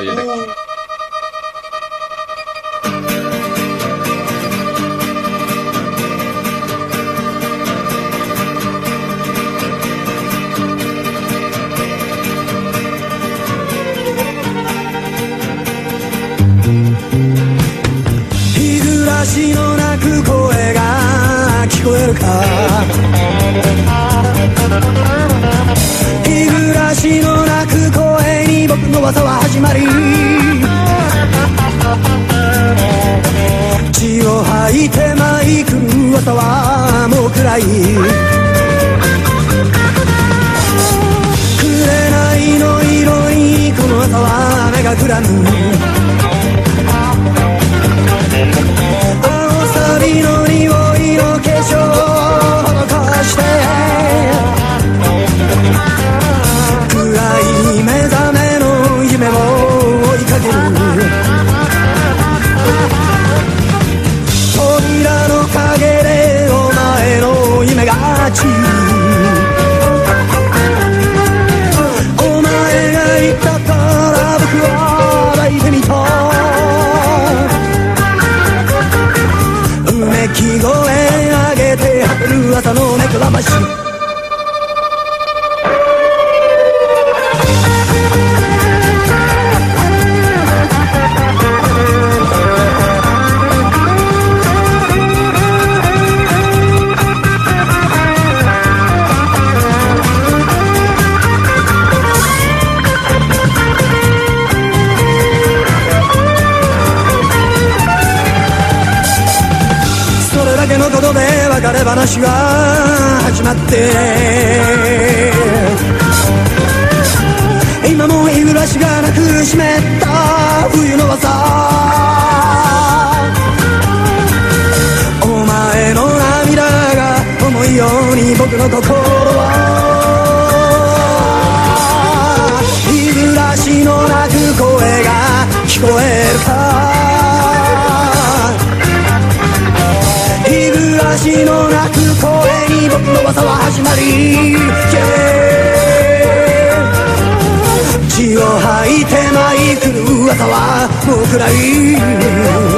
入れて。 日暮らしの鳴く声が聞こえるか。日暮らしの鳴く声に僕の技は始まり、血を吐いて舞い来る朝はもう暗い。紅の色にこの朝は目がくらむ。青サビの匂いの化粧を施して、暗い目覚めの夢を追いかける。扉の陰でお前の夢が散る。お前が言ったから僕は抱いてみた。うめき声上げて果てる朝の目くらまし。のことで別れ話が始まって、今も日暮らしがなく湿った冬の朝。お前の涙が重いように僕の心は。日暮らしの鳴く声が聞こえるか。日暮らしの鳴く声に僕の技は始まり、血を吐いて舞い来る朝はもう暗い。